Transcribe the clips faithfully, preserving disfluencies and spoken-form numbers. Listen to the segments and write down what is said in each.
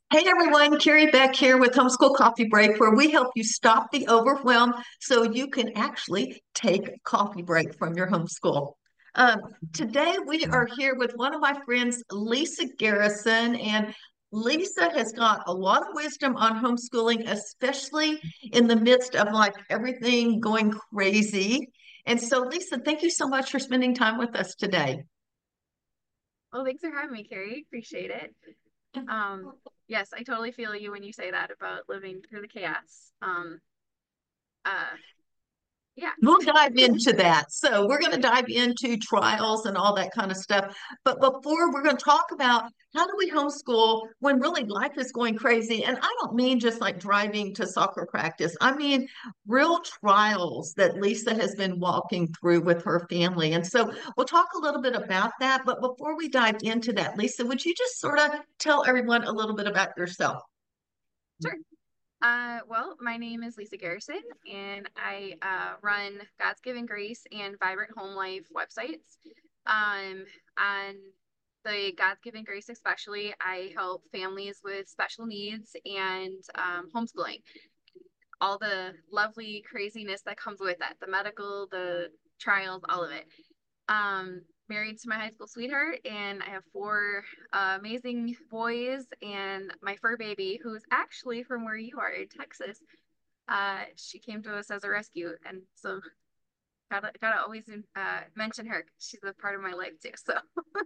Hey everyone, Carrie back here with Homeschool Coffee Break, where we help you stop the overwhelm so you can actually take a coffee break from your homeschool. Um, Today we are here with one of my friends, Lisa Garrison, and Lisa has got a lot of wisdom on homeschooling, especially in the midst of like everything going crazy. And so, Lisa, thank you so much for spending time with us today. Well, thanks for having me, Carrie. Appreciate it. Um, yes, I totally feel you when you say that about living through the chaos. Um, uh, yeah. We'll dive into that. So, we're going to dive into trials and all that kind of stuff. But before, we're going to talk about how do we homeschool when really life is going crazy. And I don't mean just like driving to soccer practice, I mean real trials that Lisa has been walking through with her family. And so, we'll talk a little bit about that. But before we dive into that, Lisa, would you just sort of tell everyone a little bit about yourself? Sure. Uh, well, my name is Lisa Garrison, and I uh, run God's Given Grace and Vibrant Home Life websites. Um, on the God's Given Grace, especially, I help families with special needs and um, homeschooling. All the lovely craziness that comes with that, the medical, the trials, all of it. Um, married to my high school sweetheart, and I have four uh, amazing boys and my fur baby, who's actually from where you are in Texas. Uh, she came to us as a rescue, and so gotta gotta always uh, mention her. She's a part of my life too. So,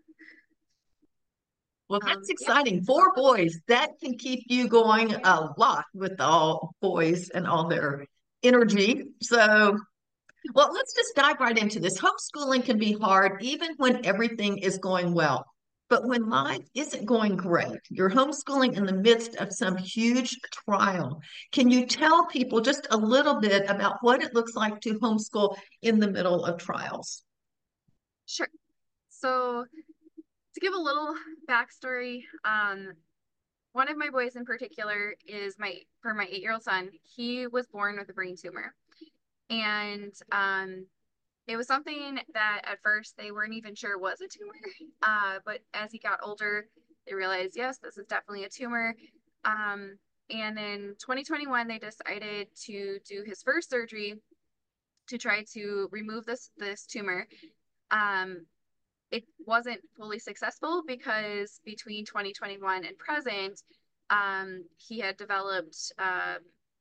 Well, that's um, yeah. exciting. Four boys. That can keep you going a lot with all boys and all their energy. So, well, let's just dive right into this. Homeschooling can be hard even when everything is going well. But when life isn't going great, you're homeschooling in the midst of some huge trial. Can you tell people just a little bit about what it looks like to homeschool in the middle of trials? Sure. So to give a little backstory, um, one of my boys in particular is my for my eight-year-old son. He was born with a brain tumor, and um, it was something that at first they weren't even sure was a tumor. Uh, but as he got older, they realized, yes, this is definitely a tumor. Um, and in twenty twenty-one, they decided to do his first surgery to try to remove this this tumor. Um, it wasn't fully successful because between twenty twenty-one and present, um, he had developed uh,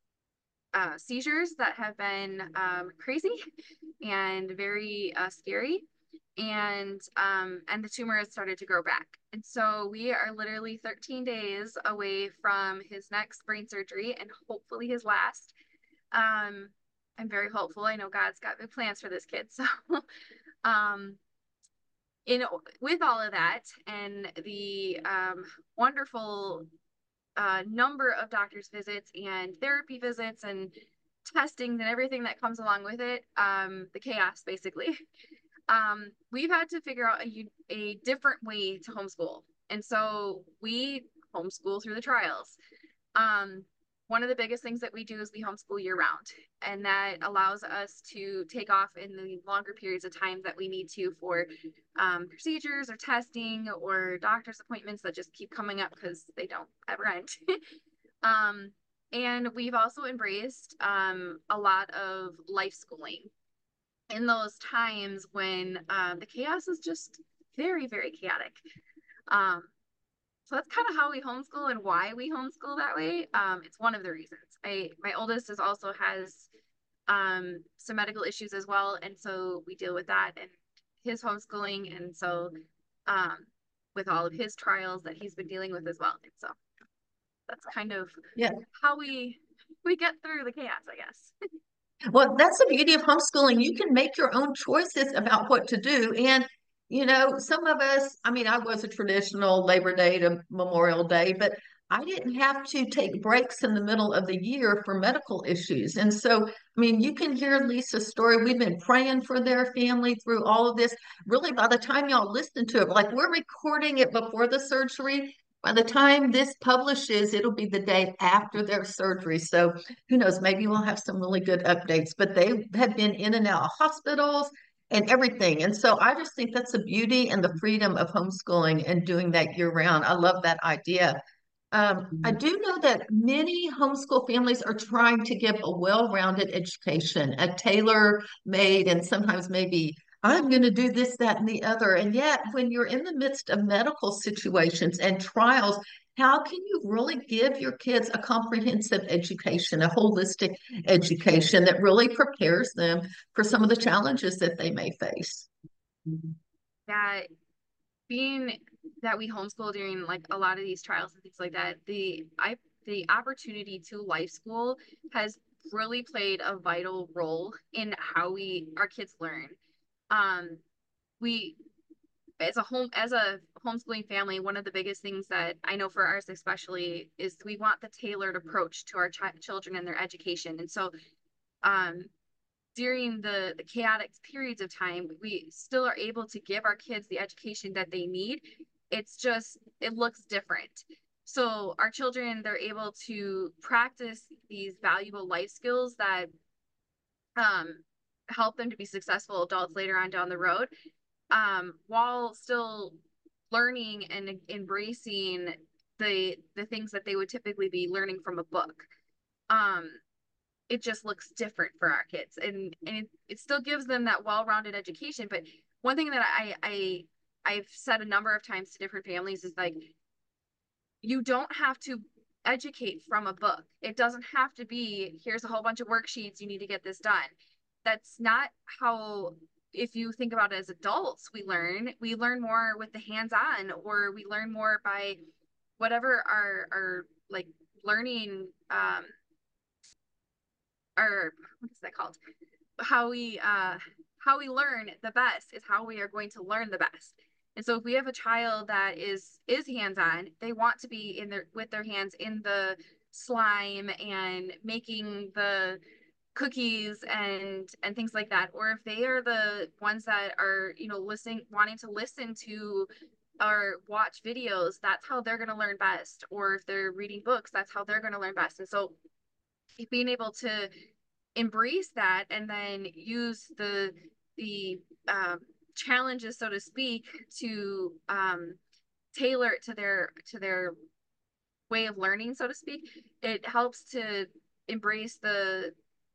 uh, seizures that have been um, crazy and very uh, scary. And um, and the tumor has started to grow back. And so we are literally thirteen days away from his next brain surgery and hopefully his last. Um, I'm very hopeful. I know God's got big plans for this kid. So um, in with all of that and the um, wonderful uh, number of doctor's visits and therapy visits and testing and everything that comes along with it, um, the chaos basically. Um, we've had to figure out a, a different way to homeschool. And so we homeschool through the trials. Um, One of the biggest things that we do is we homeschool year round, and that allows us to take off in the longer periods of time that we need to for um, procedures or testing or doctor's appointments that just keep coming up because they don't ever end. um, and we've also embraced um, a lot of life schooling in those times when uh, the chaos is just very, very chaotic. Um, so that's kind of how we homeschool and why we homeschool that way. Um, it's one of the reasons. I my oldest is also has um, some medical issues as well, and so we deal with that and his homeschooling, and so um, with all of his trials that he's been dealing with as well. And so that's kind of Yeah. how we we get through the chaos, I guess. Well, that's the beauty of homeschooling. You can make your own choices about what to do. And, you know, some of us, I mean, I was a traditional Labor Day to Memorial Day, but I didn't have to take breaks in the middle of the year for medical issues. And so, I mean, you can hear Lisa's story. We've been praying for their family through all of this. Really, by the time y'all listen to it, like we're recording it before the surgery. By the time this publishes, it'll be the day after their surgery. So, who knows, maybe we'll have some really good updates, but they have been in and out of hospitals and everything. And so I just think that's the beauty and the freedom of homeschooling and doing that year round. I love that idea. Um, I Mhm. do know that many homeschool families are trying to give a well-rounded education, a tailor-made, and sometimes maybe I'm going to do this, that, and the other. And yet, when you're in the midst of medical situations and trials, how can you really give your kids a comprehensive education, a holistic education that really prepares them for some of the challenges that they may face? That being that we homeschool during like a lot of these trials and things like that, the I the opportunity to life school has really played a vital role in how we our kids learn. Um, we as a home as a homeschooling family, one of the biggest things that I know for ours especially is we want the tailored approach to our ch- children and their education. And so um during the, the chaotic periods of time, we still are able to give our kids the education that they need. It's just, it looks different. So our children, they're able to practice these valuable life skills that um, help them to be successful adults later on down the road, um, while still learning and embracing the the things that they would typically be learning from a book. Um, it just looks different for our kids, and and it, it still gives them that well-rounded education. But one thing that I I I've said a number of times to different families is like, you don't have to educate from a book. It doesn't have to be, here's a whole bunch of worksheets, you need to get this done. That's not how, if you think about it as adults, we learn. We learn more with the hands-on, or we learn more by whatever our our like learning um or what is that called? How we uh how we learn the best is how we are going to learn the best. And so if we have a child that is is hands-on, they want to be in their with their hands in the slime and making the cookies and and things like that. Or if they are the ones that are, you know, listening, wanting to listen to or watch videos, that's how they're going to learn best. Or if they're reading books, that's how they're going to learn best. And so being able to embrace that and then use the the um, challenges, so to speak, to um, tailor it to their to their way of learning, so to speak. It helps to embrace the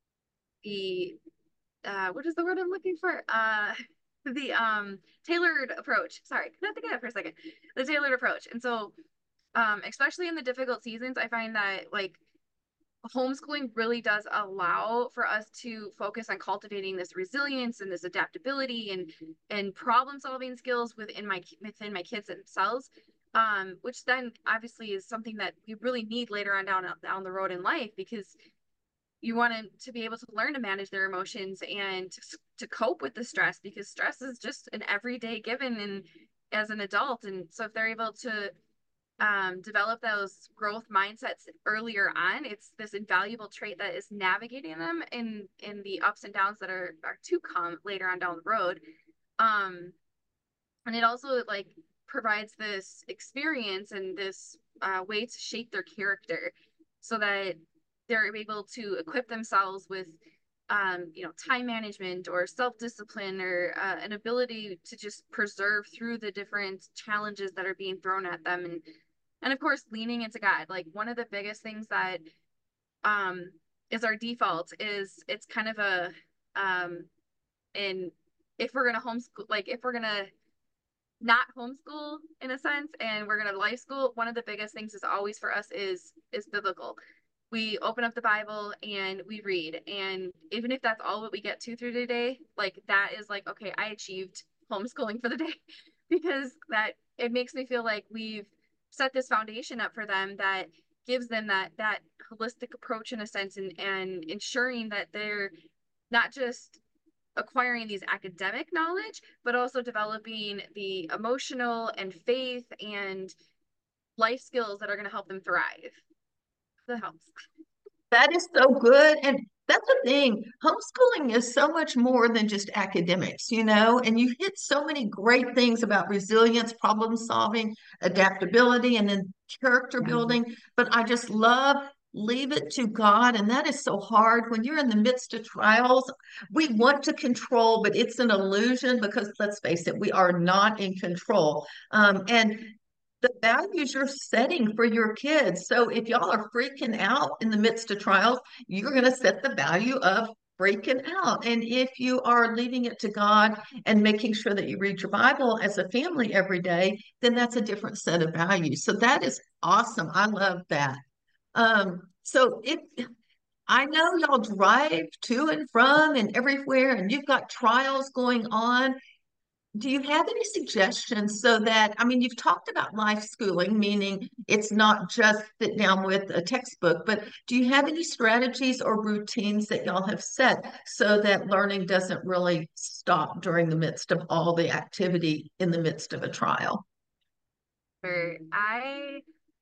the uh, what is the word I'm looking for? Uh, the um tailored approach. Sorry, could not think of it for a second. The tailored approach, and so um, especially in the difficult seasons, I find that like homeschooling really does allow for us to focus on cultivating this resilience and this adaptability and and problem solving skills within my within my kids themselves, um, which then obviously is something that we really need later on down down the road in life, because you want them to be able to learn to manage their emotions and to, to cope with the stress, because stress is just an everyday given and as an adult. And so if they're able to um, develop those growth mindsets earlier on, it's this invaluable trait that is navigating them in in the ups and downs that are are to come later on down the road. Um, and it also like provides this experience and this uh, way to shape their character, so that they're able to equip themselves with um, you know, time management or self-discipline or uh, an ability to just preserve through the different challenges that are being thrown at them. And and of course leaning into God. Like one of the biggest things that um is our default is it's kind of a um in if we're gonna homeschool, like if we're gonna not homeschool in a sense and we're gonna life school, one of the biggest things is always for us is is biblical. We open up the Bible and we read, and even if that's all what we get to through the day, like that is like, okay, I achieved homeschooling for the day because that it makes me feel like we've set this foundation up for them that gives them that that holistic approach in a sense, and and ensuring that they're not just acquiring these academic knowledge, but also developing the emotional and faith and life skills that are going to help them thrive. That helps. That is so good. And that's the thing. Homeschooling is so much more than just academics, you know, and you hit so many great things about resilience, problem solving, adaptability, and then character building. But I just love leave it to God. And that is so hard when you're in the midst of trials. We want to control, but it's an illusion because let's face it, we are not in control. Um, and the values you're setting for your kids. So if y'all are freaking out in the midst of trials, you're going to set the value of freaking out. And if you are leaving it to God and making sure that you read your Bible as a family every day, then that's a different set of values. So that is awesome. I love that. Um, so if I know y'all drive to and from and everywhere, and you've got trials going on. Do you have any suggestions so that, I mean, you've talked about life schooling, meaning it's not just sit down with a textbook, but do you have any strategies or routines that y'all have set so that learning doesn't really stop during the midst of all the activity in the midst of a trial? Sure. I,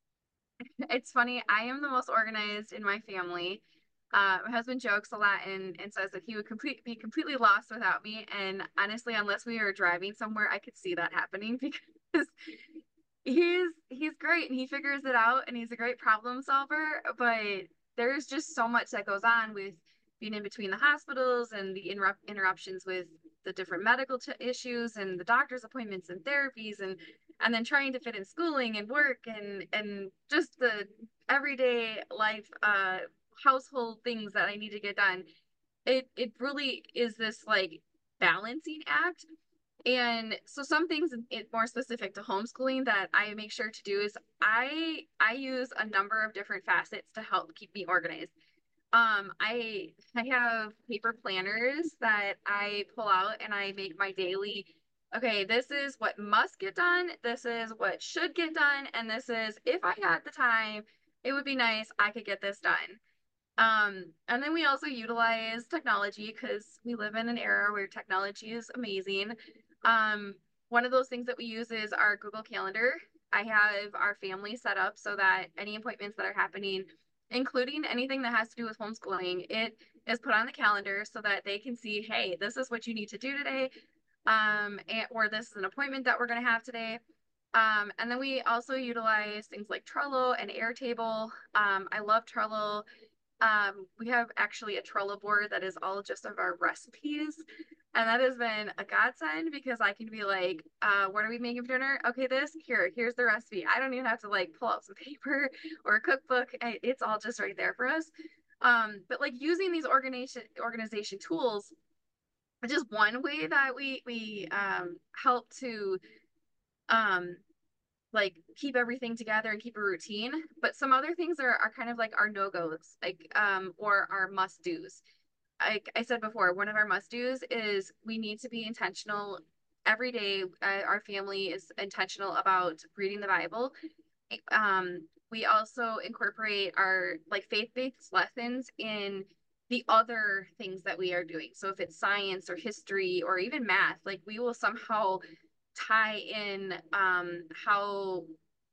it's funny, I am the most organized in my family. Uh, my husband jokes a lot and, and says that he would complete, be completely lost without me. And honestly, unless we were driving somewhere, I could see that happening because he's he's great and he figures it out and he's a great problem solver. But there's just so much that goes on with being in between the hospitals and the interrupt interruptions with the different medical t- issues and the doctor's appointments and therapies and and then trying to fit in schooling and work and and just the everyday life uh household things that I need to get done. It it really is this like balancing act. And so some things it more specific to homeschooling that I make sure to do is I I use a number of different facets to help keep me organized. Um, I I have paper planners that I pull out and I make my daily, okay, this is what must get done, this is what should get done, and this is if I had the time, it would be nice I could get this done. Um, and then we also utilize technology because we live in an era where technology is amazing. Um, one of those things that we use is our Google Calendar. I have our family set up so that any appointments that are happening, including anything that has to do with homeschooling, it is put on the calendar so that they can see, hey, this is what you need to do today, um, and, or this is an appointment that we're going to have today. Um, and then we also utilize things like Trello and Airtable. Um, I love Trello. Um, we have actually a Trello board that is all just of our recipes. And that has been a godsend because I can be like, uh, what are we making for dinner? Okay, this, here, here's the recipe. I don't even have to like pull out some paper or a cookbook. It's all just right there for us. Um, but like using these organization organization tools, which is one way that we we um help to um like keep everything together and keep a routine. But some other things are, are kind of like our no-goes, like um or our must-dos. Like I said before, one of our must-dos is we need to be intentional every day. Uh, our family is intentional about reading the Bible. Um, we also incorporate our like faith-based lessons in the other things that we are doing. So if it's science or history or even math, like we will somehow tie in um how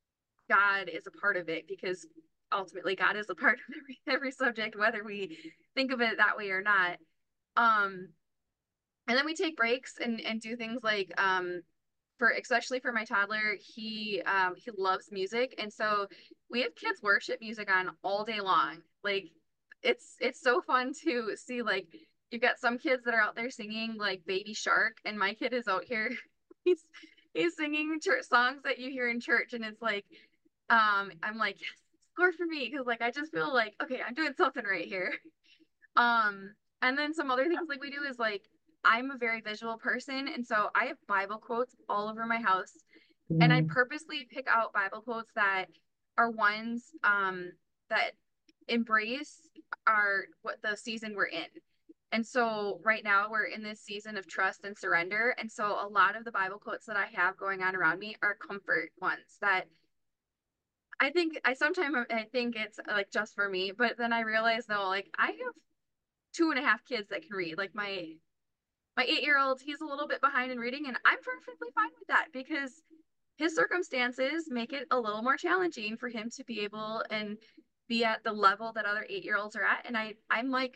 God is a part of it because ultimately God is a part of every every subject, whether we think of it that way or not. Um, and then we take breaks and and do things like um for especially for my toddler, he um he loves music, and so we have kids worship music on all day long. Like it's it's so fun to see like you've got some kids that are out there singing like Baby Shark, and my kid is out here he's he's singing church songs that you hear in church, and it's like um I'm like yes, score for me because like I just feel like okay, I'm doing something right here. Um, and then some other things like we do is like I'm a very visual person, and so I have Bible quotes all over my house, and I Mm. purposely pick out Bible quotes that are ones um that embrace our what the season we're in. And so right now we're in this season of trust and surrender. And so a lot of the Bible quotes that I have going on around me are comfort ones that I think I sometimes I think it's like just for me, but then I realize though, like I have two and a half kids that can read. Like my my eight year old, he's a little bit behind in reading, and I'm perfectly fine with that because his circumstances make it a little more challenging for him to be able and be at the level that other eight year olds are at. And I I'm like,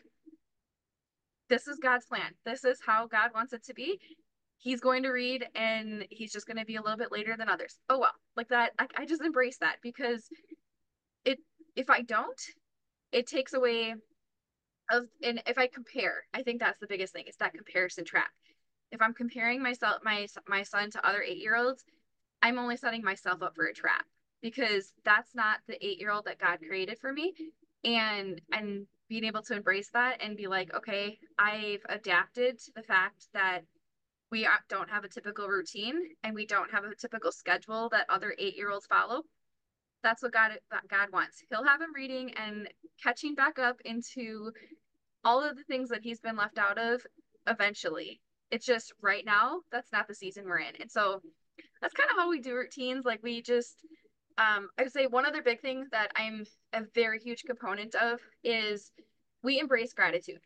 this is God's plan. This is how God wants it to be. He's going to read and he's just going to be a little bit later than others. Oh well, like that. I, I just embrace that because it if I don't, it takes away of and if I compare, I think that's the biggest thing. It's that comparison trap. If I'm comparing myself my my son to other eight year olds, I'm only setting myself up for a trap because that's not the eight year old that God created for me. And and being able to embrace that and be like, okay, I've adapted to the fact that we don't have a typical routine and we don't have a typical schedule that other eight year olds follow. That's what God God wants. He'll have him reading and catching back up into all of the things that he's been left out of eventually. It's just right now, that's not the season we're in. And so that's kind of how we do routines. Like we just, um, I would say one other big thing that I'm a very huge component of is we embrace gratitude.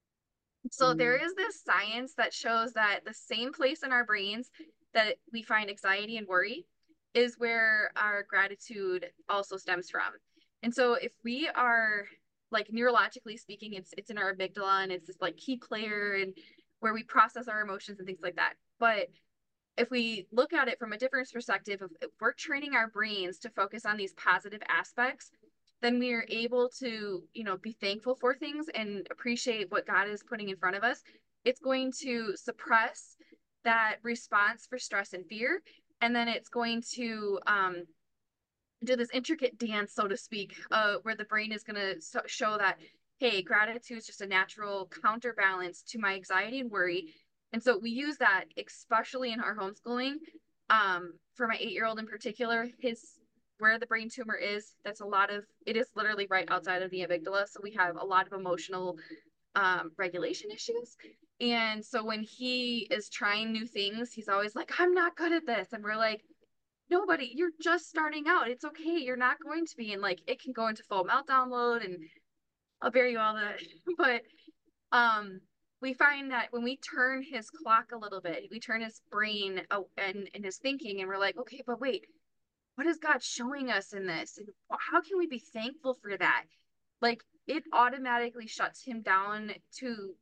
So there is this science that shows that the same place in our brains that we find anxiety and worry is where our gratitude also stems from. And so if we are like neurologically speaking, it's it's in our amygdala and it's this like key player and where we process our emotions and things like that. But if we look at it from a different perspective, if we're training our brains to focus on these positive aspects, then we are able to, you know, be thankful for things and appreciate what God is putting in front of us. It's going to suppress that response for stress and fear. And then it's going to um, do this intricate dance, so to speak, uh, where the brain is going to so show that, hey, gratitude is just a natural counterbalance to my anxiety and worry. And so we use that, especially in our homeschooling. Um, for my eight-year-old in particular, his where the brain tumor is, that's a lot of, it is literally right outside of the amygdala. So we have a lot of emotional um, regulation issues. And so when he is trying new things, he's always like, I'm not good at this. And we're like, nobody, you're just starting out. It's okay. You're not going to be. And like, it can go into full meltdown mode and I'll bear you all that. But um, we find that when we turn his clock a little bit, we turn his brain uh, and, and his thinking, and we're like, okay, but wait, what is God showing us in this? And how can we be thankful for that? Like it automatically shuts him down to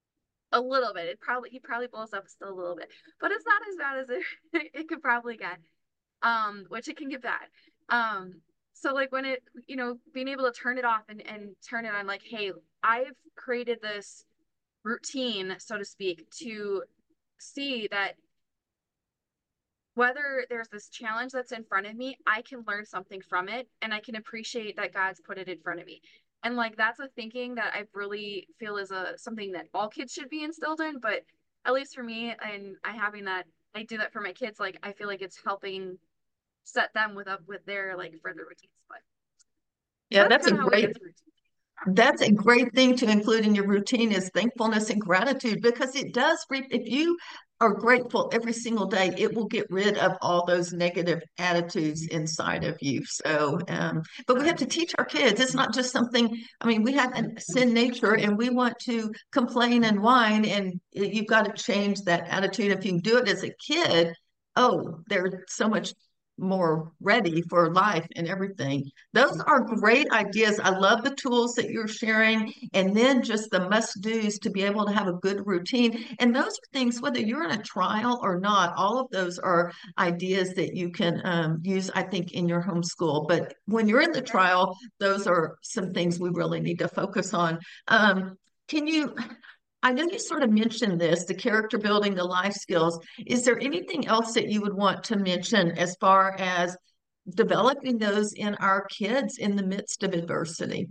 a little bit. It probably he probably blows up still a little bit, but it's not as bad as it it could probably get. Um, which it can get bad. Um, so like when it, you know, being able to turn it off and, and turn it on, like, hey, I've created this routine, so to speak, to see that whether there's this challenge that's in front of me, I can learn something from it and I can appreciate that God's put it in front of me. And like that's a thinking that I really feel is a something that all kids should be instilled in, but at least for me and I having that I do that for my kids, like I feel like it's helping set them with up with their like further routines. But so Yeah, that's that's a kind of how we great answer routines. That's a great thing to include in your routine is thankfulness and gratitude because it does reap, if you are grateful every single day, it will get rid of all those negative attitudes inside of you. So, um, but we have to teach our kids. It's not just something, I mean, we have a sin nature and we want to complain and whine, and you've got to change that attitude. If you do it as a kid, oh, they're so much more ready for life and everything. Those are great ideas. I love the tools that you're sharing, and then just the must do's to be able to have a good routine. And those are things, whether you're in a trial or not, all of those are ideas that you can um, use, I think, in your homeschool. But when you're in the trial, those are some things we really need to focus on. Um, can you? I know you sort of mentioned this, the character building, the life skills. Is there anything else that you would want to mention as far as developing those in our kids in the midst of adversity?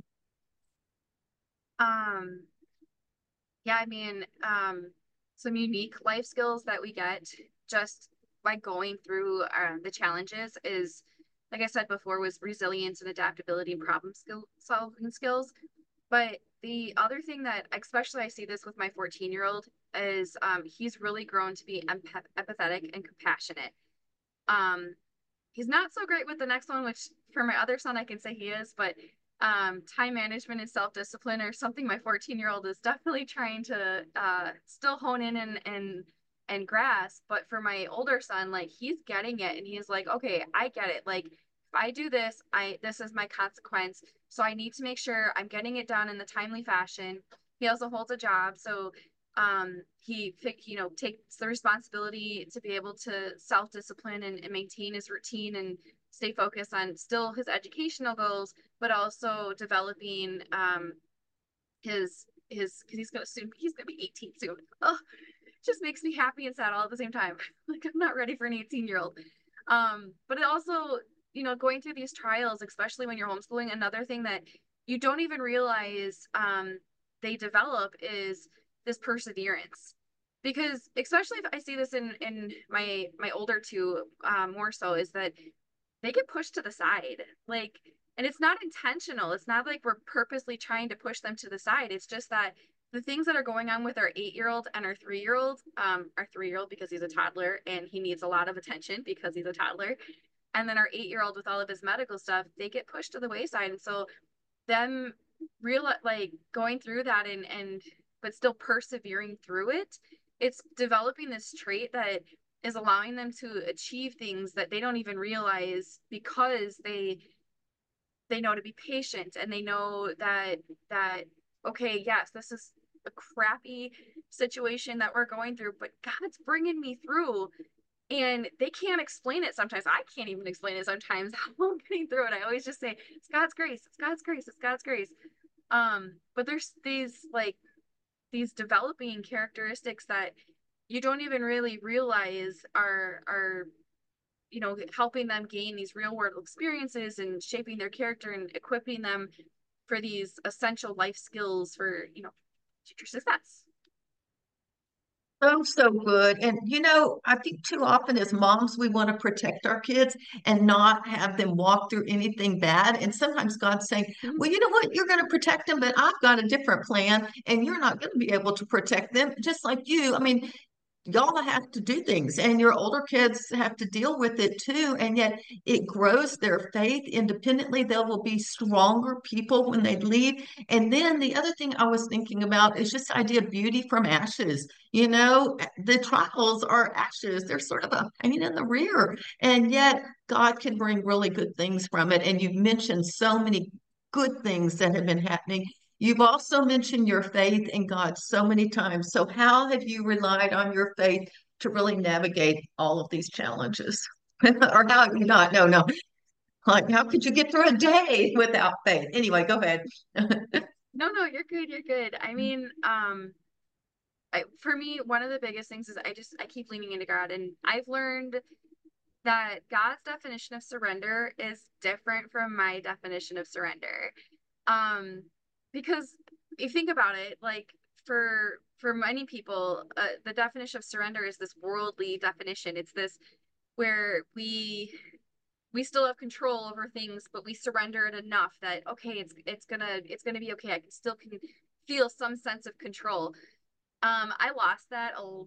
Um, yeah, I mean, um, some unique life skills that we get just by going through uh, the challenges is, like I said before, was resilience and adaptability and problem skill solving skills. But the other thing that, especially I see this with my fourteen year old, is um, he's really grown to be empath empathetic and compassionate. Um, he's not so great with the next one, which for my other son, I can say he is, but um, time management and self-discipline are something my fourteen year old is definitely trying to uh, still hone in and, and, and grasp. But for my older son, like he's getting it and he's like, okay, I get it. Like if I do this, I, this is my consequence. So I need to make sure I'm getting it done in the timely fashion. He also holds a job. So um, he, you know, takes the responsibility to be able to self-discipline and, and maintain his routine and stay focused on still his educational goals, but also developing um, his his because he's gonna soon he's gonna be eighteen soon. Oh, it just makes me happy and sad all at the same time. Like I'm not ready for an eighteen year old. Um, but it also, you know, going through these trials, especially when you're homeschooling, another thing that you don't even realize um, they develop is this perseverance. Because especially if I see this in in my my older two, um, more so, is that they get pushed to the side. Like, and it's not intentional. It's not like we're purposely trying to push them to the side. It's just that the things that are going on with our eight year old and our three year old, um, our three year old because he's a toddler and he needs a lot of attention because he's a toddler. And then our eight year old with all of his medical stuff, they get pushed to the wayside. And so them real like going through that and and but still persevering through it, it's developing this trait that is allowing them to achieve things that they don't even realize because they they know to be patient and they know that that okay, yes, this is a crappy situation that we're going through, but God's bringing me through. And they can't explain it sometimes. I can't even explain it sometimes how I'm getting through it. I always just say, it's God's grace, it's God's grace, it's God's grace. Um, but there's these like these developing characteristics that you don't even really realize are are you know helping them gain these real world experiences and shaping their character and equipping them for these essential life skills for you know future success. So, so good. And, you know, I think too often as moms, we want to protect our kids and not have them walk through anything bad. And sometimes God's saying, well, you know what? You're going to protect them, but I've got a different plan and you're not going to be able to protect them just like you. I mean, y'all have to do things and your older kids have to deal with it too, and yet it grows their faith independently. They will be stronger people when they lead. And then the other thing I was thinking about is just the idea of beauty from ashes. You know, the trials are ashes, they're sort of a pain in the rear, and yet God can bring really good things from it. And you've mentioned so many good things that have been happening. You've also mentioned your faith in God so many times. So, how have you relied on your faith to really navigate all of these challenges? Or how have you not? No, no. Like, how could you get through a day without faith? Anyway, go ahead. No, no, you're good, you're good. I mean, um, I, for me, one of the biggest things is I just I keep leaning into God, and I've learned that God's definition of surrender is different from my definition of surrender. Um, because if you think about it, like for for many people, uh, the definition of surrender is this worldly definition. It's this where we we still have control over things, but we surrender it enough that okay, it's it's gonna it's gonna be okay. I can still can feel some sense of control. Um, I lost that a,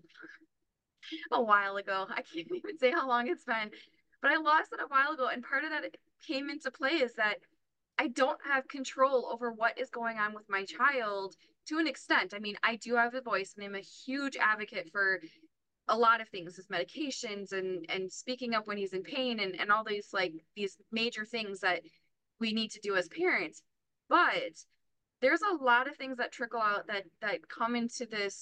a while ago. I can't even say how long it's been, but I lost it a while ago. And part of that came into play is that I don't have control over what is going on with my child to an extent. I mean, I do have a voice and I'm a huge advocate for a lot of things, his medications and and speaking up when he's in pain and, and all these like these major things that we need to do as parents. But there's a lot of things that trickle out that that come into this.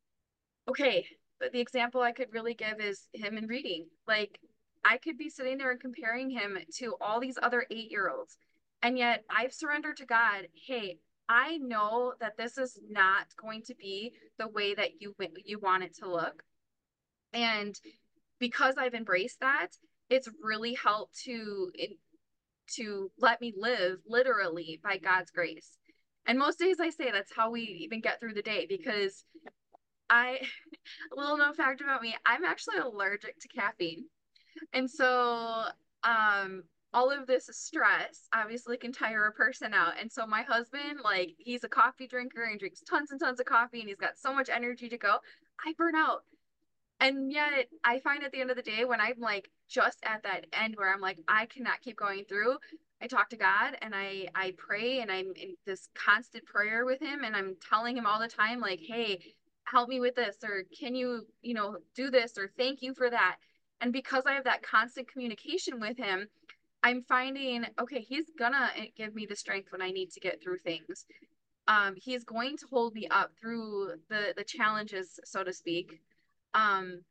Okay, but the example I could really give is him in reading. Like I could be sitting there and comparing him to all these other eight year olds. And yet I've surrendered to God. Hey, I know that this is not going to be the way that you you want it to look. And because I've embraced that, it's really helped to to let me live literally by God's grace. And most days I say that's how we even get through the day because I, a little known fact about me, I'm actually allergic to caffeine. And so, um, all of this stress obviously can tire a person out. And so my husband, like, he's a coffee drinker and drinks tons and tons of coffee and he's got so much energy to go. I burn out. And yet I find at the end of the day when I'm like just at that end where I'm like, I cannot keep going through, I talk to God and I I pray and I'm in this constant prayer with him and I'm telling him all the time, like, hey, help me with this, or can you, you know, do this, or thank you for that. And because I have that constant communication with him, I'm finding, okay, he's gonna give me the strength when I need to get through things. Um, he's going to hold me up through the the challenges, so to speak. Um,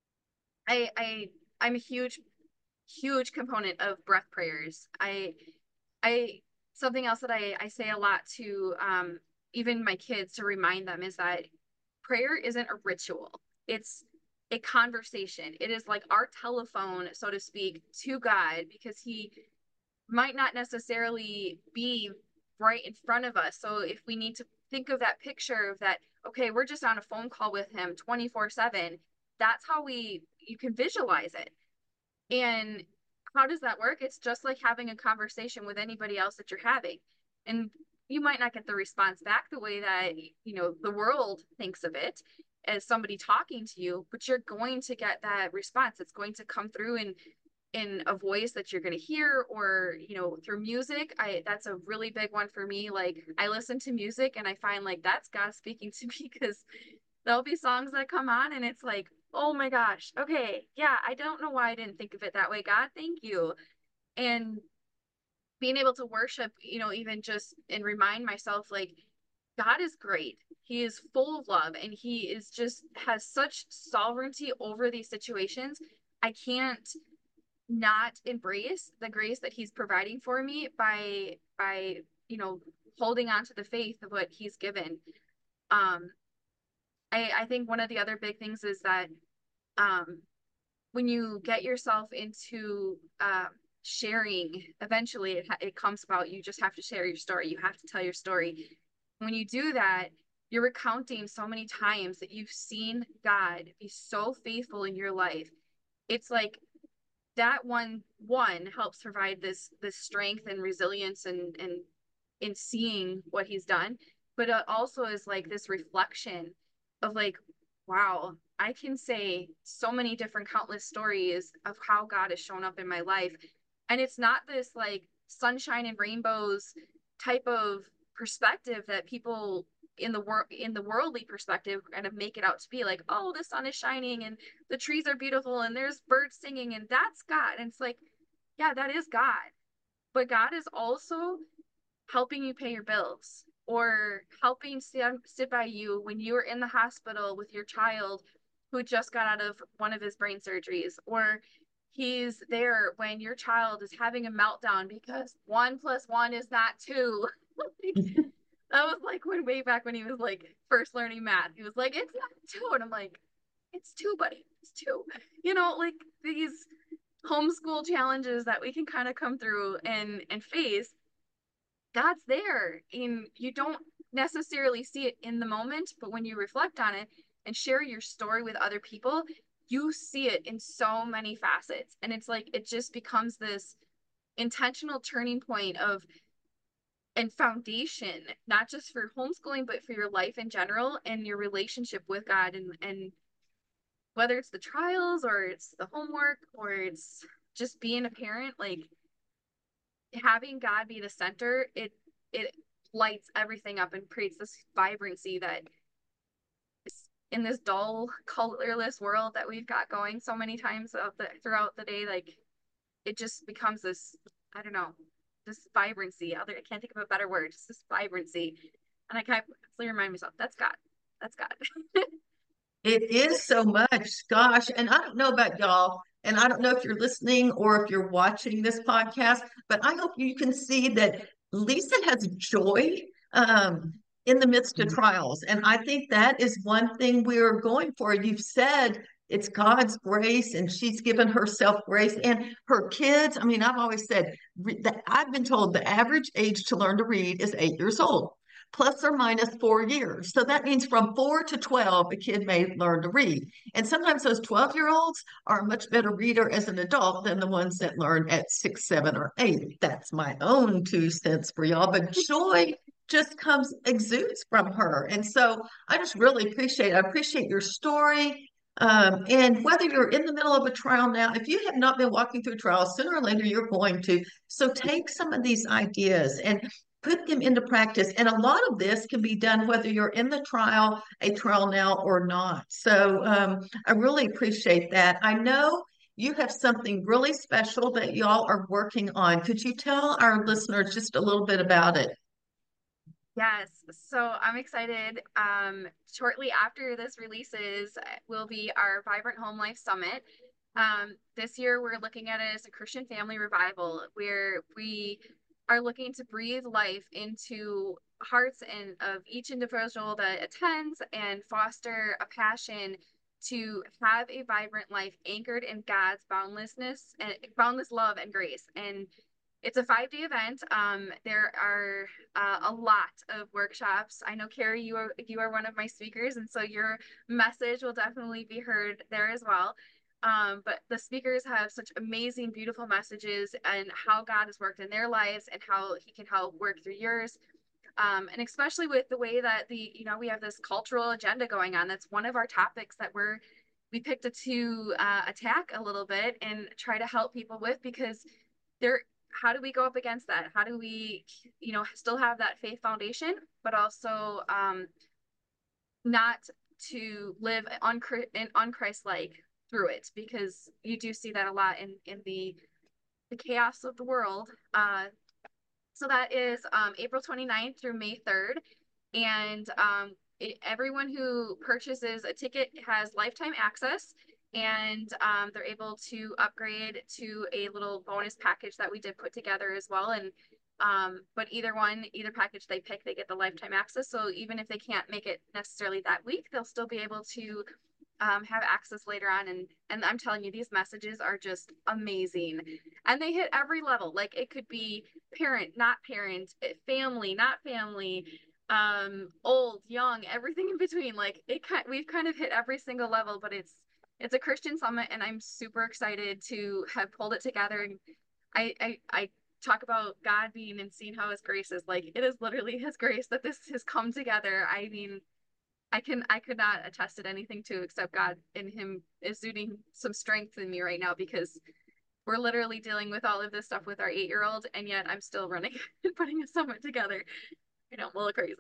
I I I'm a huge huge component of breath prayers. I I something else that I I say a lot to um even my kids to remind them is that prayer isn't a ritual. It's a conversation. It is like our telephone, so to speak, to God, because he might not necessarily be right in front of us. So if we need to think of that picture of that, okay, we're just on a phone call with him twenty-four seven, that's how we, you can visualize it. And how does that work? It's just like having a conversation with anybody else that you're having. And you might not get the response back the way that, you know, the world thinks of it as somebody talking to you, but you're going to get that response. It's going to come through in in a voice that you're going to hear, or, you know, through music. I That's a really big one for me. Like, I listen to music and I find like that's God speaking to me, because there'll be songs that come on and it's like, oh my gosh, okay, yeah, I don't know why I didn't think of it that way, God, thank you. And being able to worship, you know, even just and remind myself, like, God is great. He is full of love and he is just has such sovereignty over these situations. I can't not embrace the grace that he's providing for me by by you know holding on to the faith of what he's given. um I, I think one of the other big things is that um, when you get yourself into uh, sharing, eventually it, it comes about, you just have to share your story. You have to tell your story. When you do that, you're recounting so many times that you've seen God be so faithful in your life. It's like that one one helps provide this this strength and resilience and and in seeing what he's done, but it also is like this reflection of like, wow, I can say so many different countless stories of how God has shown up in my life. And it's not this like sunshine and rainbows type of perspective that people in the world in the worldly perspective kind of make it out to be, like, oh, the sun is shining and the trees are beautiful and there's birds singing and that's God. And it's like, yeah, that is God. But God is also helping you pay your bills, or helping sit, sit by you when you were in the hospital with your child who just got out of one of his brain surgeries, or he's there when your child is having a meltdown because one plus one is not two. Like, that was like when way back when he was like first learning math. He was like, it's not two. And I'm like, it's two, buddy. It's two. You know, like these homeschool challenges that we can kind of come through and and face. God's there, and you don't necessarily see it in the moment, but when you reflect on it and share your story with other people, you see it in so many facets. And it's like it just becomes this intentional turning point of and foundation, not just for homeschooling, but for your life in general and your relationship with God. And and whether it's the trials or it's the homework or it's just being a parent, like having God be the center, it it lights everything up and creates this vibrancy that is in this dull, colorless world that we've got going so many times of the throughout the day. Like, it just becomes this, I don't know, this vibrancy. Other I can't think of a better word, just this vibrancy. And I kind of constantly remind myself, that's God. That's God. It is so much, gosh. And I don't know about y'all, and I don't know if you're listening or if you're watching this podcast, but I hope you can see that Lisa has joy um, in the midst of trials. And I think that is one thing we're going for. You've said it's God's grace, and she's given herself grace. And her kids, I mean, I've always said that I've been told the average age to learn to read is eight years old, plus or minus four years. So that means from four to twelve, a kid may learn to read. And sometimes those twelve year olds are a much better reader as an adult than the ones that learn at six, seven, or eight. That's my own two cents for y'all. But joy just comes, exudes from her. And so I just really appreciate, I appreciate your story. Um, and whether you're in the middle of a trial now, if you have not been walking through trials, sooner or later you're going to. So take some of these ideas and put them into practice. And a lot of this can be done whether you're in the trial, a trial now or not. So um, I really appreciate that. I know you have something really special that y'all are working on. Could you tell our listeners just a little bit about it? Yes, so I'm excited. Um, shortly after this releases will be our Vibrant Home Life Summit. Um, this year, we're looking at it as a Christian family revival, where we are looking to breathe life into hearts and of each individual that attends and foster a passion to have a vibrant life anchored in God's boundlessness and boundless love and grace. And it's a five day event. Um, there are uh, a lot of workshops. I know, Carrie, you are you are one of my speakers, and so your message will definitely be heard there as well. Um, but the speakers have such amazing, beautiful messages and how God has worked in their lives and how He can help work through yours. Um, and especially with the way that the, you know, we have this cultural agenda going on. That's one of our topics that we're, we picked it to uh, attack a little bit and try to help people with, because there, how do we go up against that? How do we, you know, still have that faith foundation, but also um, not to live on un-Christ-like through it, because you do see that a lot in in the the chaos of the world. Uh, so that is um, April twenty-ninth through May third. And um, it, everyone who purchases a ticket has lifetime access, and um, they're able to upgrade to a little bonus package that we did put together as well. And um, but either one, either package they pick, they get the lifetime access. So even if they can't make it necessarily that week, they'll still be able to um, have access later on. And and I'm telling you, these messages are just amazing, and they hit every level. Like, it could be parent, not parent, family, not family, um, old, young, everything in between. Like, it kind, we've kind of hit every single level. But it's it's a Christian summit, and I'm super excited to have pulled it together. And I I, I talk about God being and seeing how His grace is. Like, it is literally His grace that this has come together. I mean, I can I could not attest it anything to except God and Him exuding some strength in me right now, because we're literally dealing with all of this stuff with our eight year old, and yet I'm still running and putting a summit together. You know, a little crazy.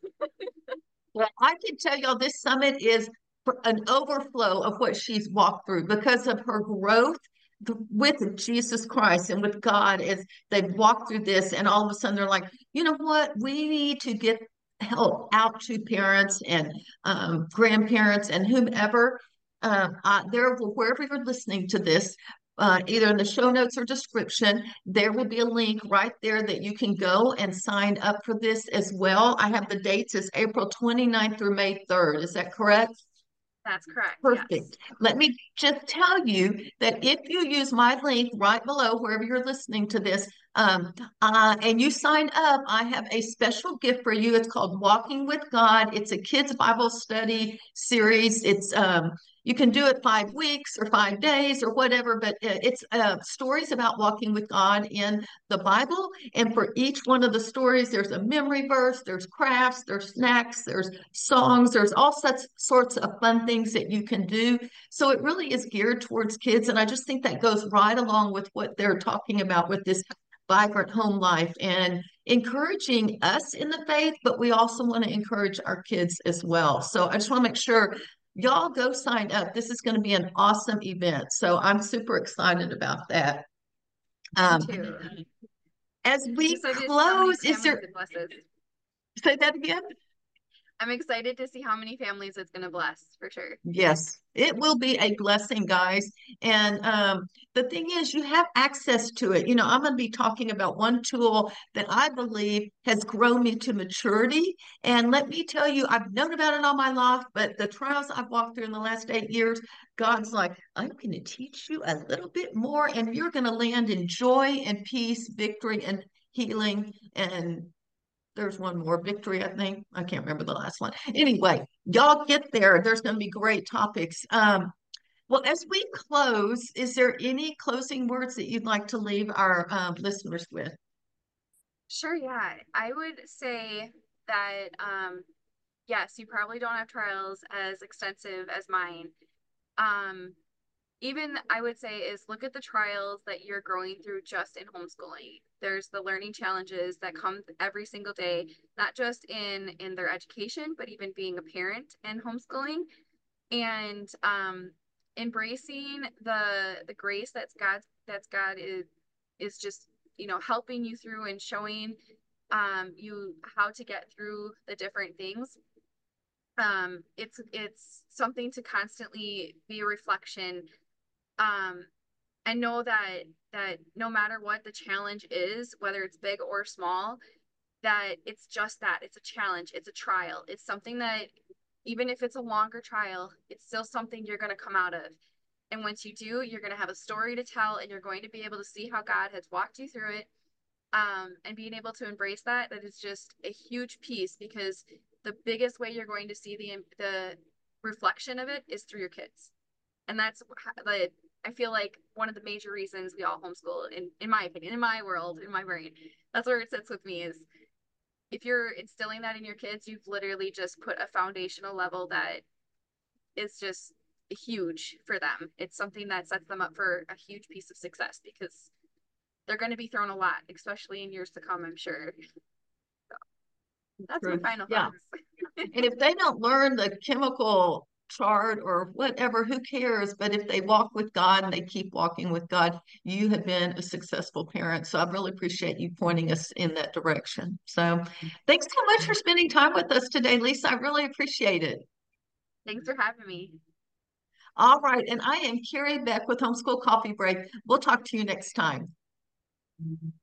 Well, I can tell y'all this summit is an overflow of what she's walked through because of her growth with Jesus Christ and with God as they've walked through this. And all of a sudden they're like, you know what? We need to get help out to parents and um, grandparents and whomever. Uh, uh, there, wherever you're listening to this, uh, either in the show notes or description, there will be a link right there that you can go and sign up for this as well. I have the dates as April twenty-ninth through May third. Is that correct? That's correct. Yes. Perfect. Let me just tell you that if you use my link right below wherever you're listening to this, um, uh, and you sign up, I have a special gift for you. It's called Walking with God. It's a kids Bible study series. It's um, you can do it five weeks or five days or whatever, but it's uh, stories about walking with God in the Bible. And for each one of the stories, there's a memory verse, there's crafts, there's snacks, there's songs, there's all such sorts of fun things that you can do. So it really is geared towards kids. And I just think that goes right along with what they're talking about with this vibrant home life and encouraging us in the faith, but we also want to encourage our kids as well. So I just want to make sure y'all go sign up. This is going to be an awesome event. So I'm super excited about that. Me Um, too. as I'm we excited to see how many close, is families there, it blesses. say that again? I'm excited to see how many families it's going to bless, for sure. Yes, it will be a blessing, guys. And um, the thing is, you have access to it. You know, I'm going to be talking about one tool that I believe has grown me to maturity. And let me tell you, I've known about it all my life, but the trials I've walked through in the last eight years, God's like, I'm going to teach you a little bit more, and you're going to land in joy and peace, victory and healing and there's one more victory, I think. I can't remember the last one. Anyway, y'all get there. There's going to be great topics. Um, well, as we close, is there any closing words that you'd like to leave our um, listeners with? Sure, yeah. I would say that um yes, you probably don't have trials as extensive as mine. Um, Even I would say is look at the trials that you're growing through just in homeschooling. There's the learning challenges that come every single day, not just in in their education, but even being a parent and homeschooling, and um, embracing the the grace that's God that's God is is just, you know, helping you through and showing um, you how to get through the different things. Um, it's it's something to constantly be a reflection, um, and know that that no matter what the challenge is, whether it's big or small, that it's just that it's a challenge, it's a trial, it's something that Even if it's a longer trial, it's still something you're going to come out of. And once you do, you're going to have a story to tell and you're going to be able to see how God has walked you through it. Um, and being able to embrace that, that is just a huge piece because the biggest way you're going to see the the reflection of it is through your kids. And that's the I feel like one of the major reasons we all homeschool in in my opinion, in my world, in my brain. That's where it sits with me is if you're instilling that in your kids, you've literally just put a foundational level that is just huge for them. It's something that sets them up for a huge piece of success because they're going to be thrown a lot, especially in years to come, I'm sure. So that's my True. final Yeah. thoughts. And if they don't learn the chemical chart or whatever, who cares? But if they walk with God and they keep walking with God, you have been a successful parent. So I really appreciate you pointing us in that direction. So thanks so much for spending time with us today, Lisa. I really appreciate it. Thanks for having me. All right. And I am Carrie Beck with Homeschool Coffee Break. We'll talk to you next time.